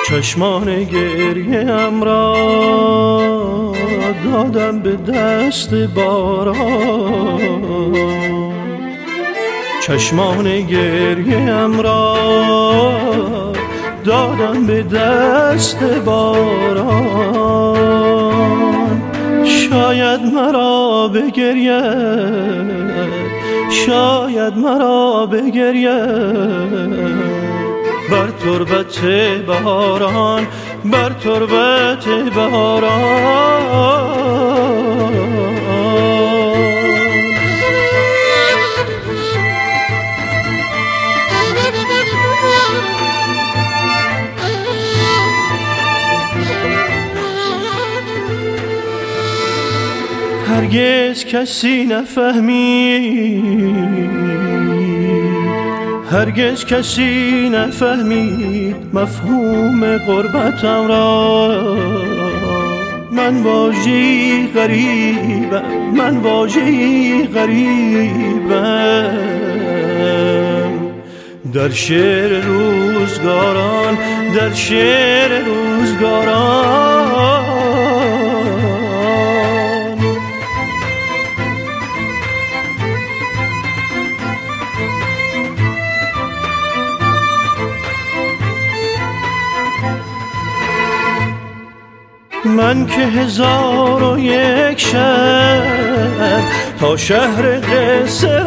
چشمان گریه‌ام را دادم به دست باران، چشمان گریه‌ام را دادم به دست باران. شاید مرا بگرید، شاید مرا بگرید بر تربت بهاران، بر تربت بهاران. هرگز کسی نفهمید، هرگز کسی نفهمید مفهوم غربتم را. من واژه‌ای غریبم، من واژه‌ای غریبم در شعر روزگاران، در شعر روزگاران. من که 1001 شب تا شهر قصه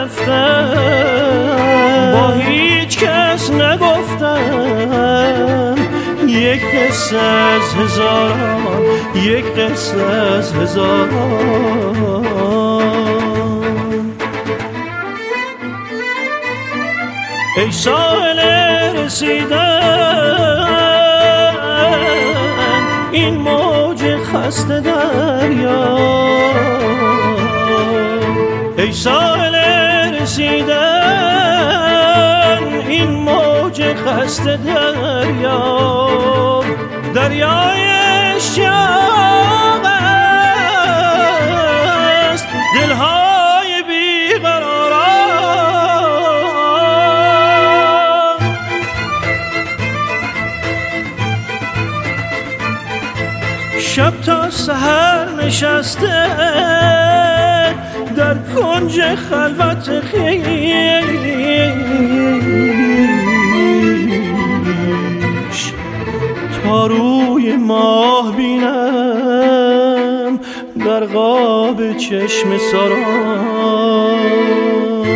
رفتم، با هیچ کس نگفتم یک قصه از هزاران، یک قصه از هزاران. ای ساحل رسیدن این موج خسته دریا، ای ساحل رسیدن این موج خسته دریا. دریای اشتیاق است دلهای بیقراران. شب تا سحر نشسته در کنج خلوت خویش، تا روی ماه بینم در قاب چشم ساران.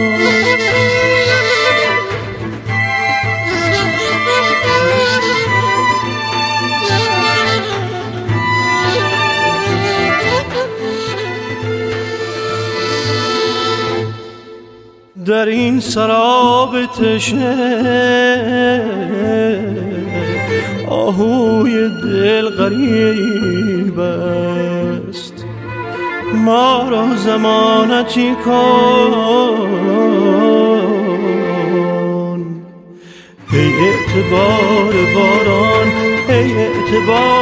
در این سراب تشنه آهوی دل غریب است، ما را ضمانتی کن ای اعتبار باران، ای اعتبار